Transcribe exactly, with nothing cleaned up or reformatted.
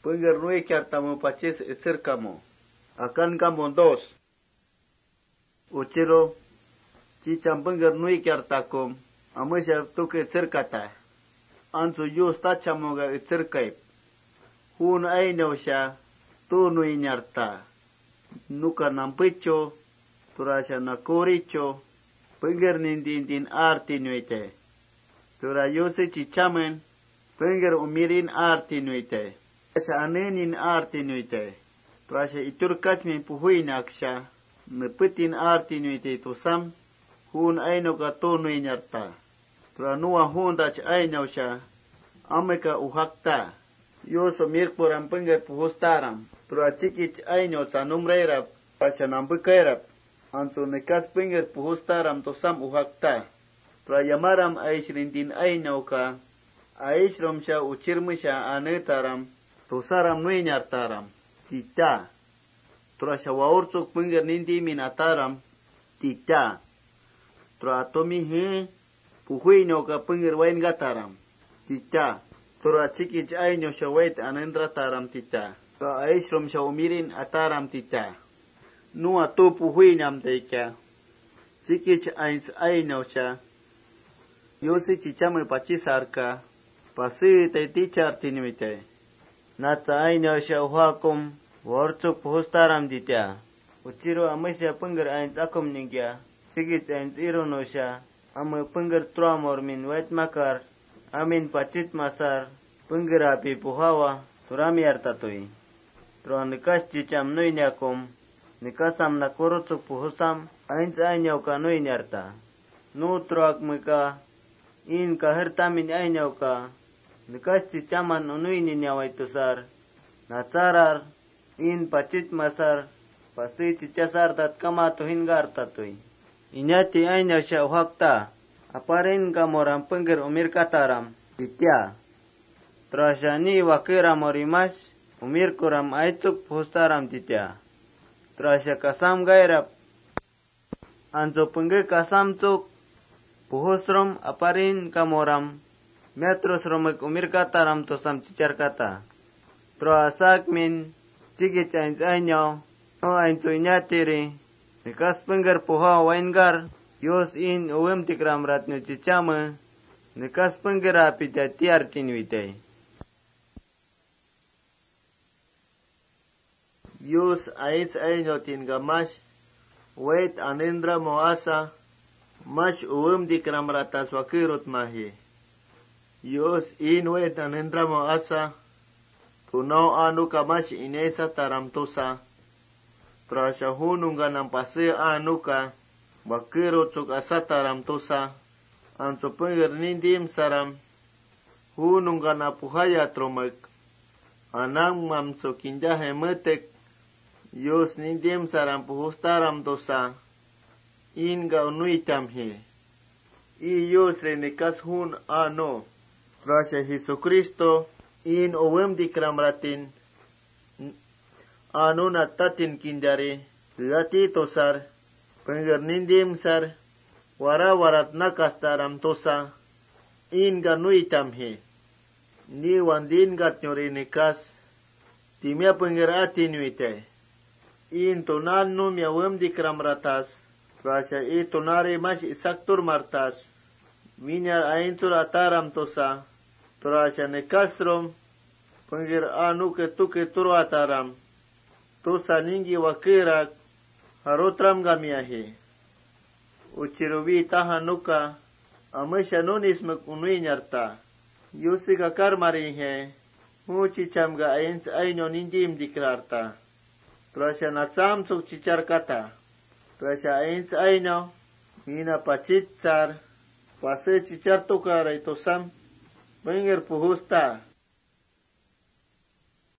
Pengger nui kyartamo pacis itzir kamo. Akan kamo dos. Uchiro, chicham pengger nui kyartakom, amusha tuke itzir kata. Ansu yus tachamo ga itzir kaip. Hun ainosha, tu nui nyarta. Nuka nampicho, turasha nakuricho, pengger nindindin arti nuite. Tura yusi chichamen, pengger umirin arti nuite. Turasha anenin arti nuite. Turasha iturkachmin puhuinaksha, nepitin arti nuite tusam, hun ainoka tu nui nyarta. Tura nuwa hun dach ainosha, ameka uhakta. Yoso mirpuram pengger puhustaram. Tura chikich aino sa numreirap, pasha nampikairap. Anso nekas pengger puhustaram tosam uhakta. Tura yamaram aishrintin aino ka, aishrom sha uchirmisha anetaram, tosaram nuinyartaram, tita. Tura sha waurtuk pengger nindimin ataram, tita. Tura atomi he, puhuino ka pengger wain gataram, tita. Tura chikich aino sha wait anendrataram tita. Tura aishrom sha umirin ataram tita. Nua tu puhuinam teika. Chikich ains aino sha. Yosi chichame pachisarka. Pasi te tichar tinuite. Nata aino sha uhakum. Warchuk puhustaram tita. Uchiro amasya pengger ains akum ningya. Chikich ains irono sha. Ame pengger truamor min wait makar. Amin pacit masar, penggerapi puhawa, turami artatui. Tuan nikas cicam nui nyakum, nikasam nakurutsuk puhusam, ains ainyau ka nui nyarta. Nu truak meka, in kahirtamin ainyau ka, nikas cicaman unui ninyawai tusar, nacarar, in pacit masar, pasti cicasar tat kama tuhin gartatui. Inyati ainyau sya uhakta. Aparin kamoram pengger umir kataram, itya. Trashani wakira morimas, umir kuram aituk pustaram titya. Trasha kasam gairap. Anso pengger kasam cuk, puhusrom aparin kamoram, metros romek umir kataram tosam cicar kata. Trasak min, cigi cain ainyo, no aintu inyatiri, nikas pengger puha waingar, Yos in uwem tikram ratnu cicame, nekas penggera pita tiar tinuite. Yos ais ainotin gamash, wait anendra moasa, mash uwem tikram ratas wakirut mahi. Yos in wait anendra moasa, punau anu kamash inesa taramtosa, trashahununga nampase anuka, Bakiro cuk asataram tosa, anso pengger nindim saram, hunung kana puhaya tromek, anang mam so kinjahe metek, yos nindim saram puhustaram tosa, in ga unuitam he. I yos renikas hun ano, Rasha Jesu Kristo, in owem dikram ratin, ano natatin kinjari, lati tosar, Pengger nindim sar, wara warat nakas taram tosa, in ganui tamhe. Ni wandin gat nyori nikas, timya pengger ati nuite. In tonan num ya wem dikram ratas, rasya i tonari mas isaktur martas, minyar aintur ataram tosa, torasya nikasrom, pengger anu ketuke turu ataram, tosa ningi wakirak, Harotram gamiahe. Uchirubi tahanuka, amesha nunis mekunui nyarta. Yusi kakar marihe, muci camga ains aino nindim dikrarta. Trasya natsam suk cicar kata. Trasya ains aino, mina pacit car, pase cicar tukar itosam, pengger puhusta.